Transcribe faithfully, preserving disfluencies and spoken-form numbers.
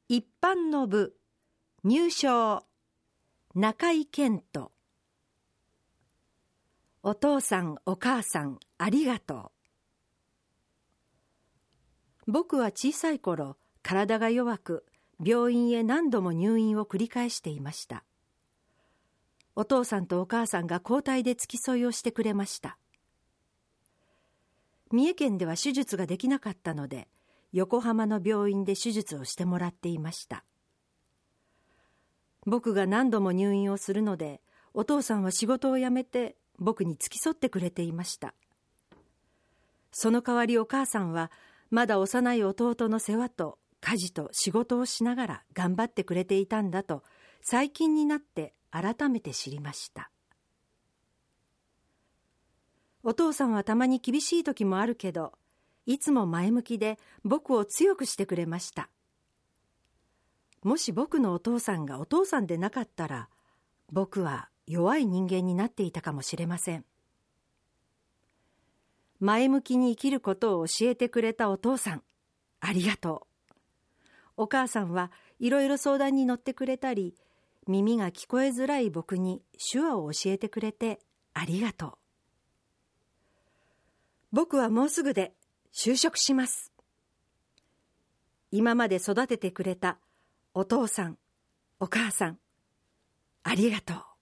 一般の部入賞中井健人。お父さんお母さんありがとう。僕は小さい頃、体が弱く病院へ何度も入院を繰り返していました。お父さんとお母さんが交代で付き添いをしてくれました。三重県では手術ができなかったので、横浜の病院で手術をしてもらっていました。僕が何度も入院をするので、お父さんは仕事を辞めて僕に付き添ってくれていました。その代わりお母さんは、まだ幼い弟の世話と家事と仕事をしながら頑張ってくれていたんだと、最近になって改めて知りました。お父さんはたまに厳しい時もあるけど、いつも前向きで僕を強くしてくれました。もし僕のお父さんがお父さんでなかったら、僕は弱い人間になっていたかもしれません。前向きに生きることを教えてくれたお父さん、ありがとう。お母さんはいろいろ相談に乗ってくれたり、耳が聞こえづらい僕に手話を教えてくれてありがとう。僕はもうすぐで就職します。今まで育ててくれたお父さん、お母さん、ありがとう。